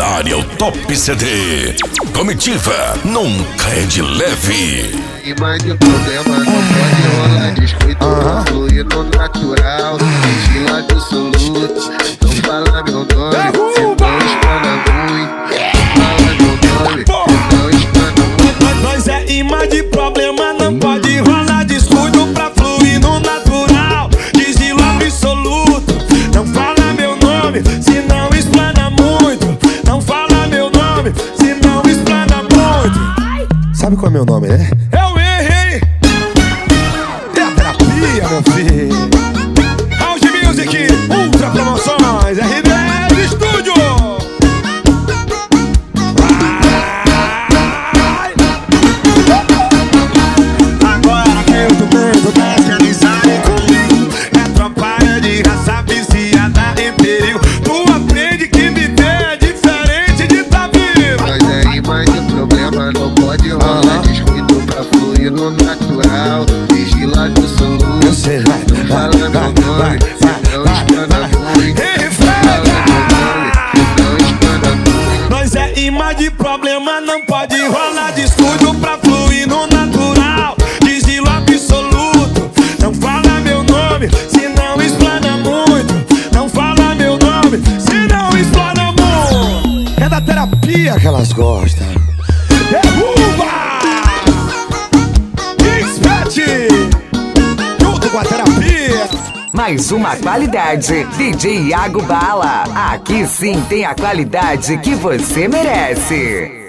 Na área, o Top CD. Comitiva nunca é de leve. E mais de problema não pode rolar. Descuido no fluido natural. Vigila absoluto. Não fala meu nome, senão espana muito. Fala meu nome, senão espana muito. Nós é imã de problema, não pode rolar. Descuido pra fluir no natural. Sigilo absoluto. Não fala meu nome, senão explana muito. Não fala meu nome, senão explana muito. Sabe qual é meu nome, né? Eu errei. É a terapia, meu filho. House Music, Ultra Promoções, RBS Studio. Agora que eu tô vendo, especializado comigo. É tropa de raça viciada em perigo. Tu aprende que viver é diferente de tá vivo. Mas aí mais de problema não pode rolar. Descuido pra fluir no natural. Vigila absoluto. Eu sei, vai, Não fala meu nome, senão espana muito. Fala meu nome, senão espana muito. Nós é imã de problema, não pode rolar. Descuido pra fluir no natural. Sigilo absoluto. Não fala meu nome, senão explana muito. Não fala meu nome, senão explana muito. É da terapia que elas gostam. Derruba! Expert! Junto com a terapia. Mais uma qualidade, DJ Iago Bala. Aqui sim tem a qualidade que você merece.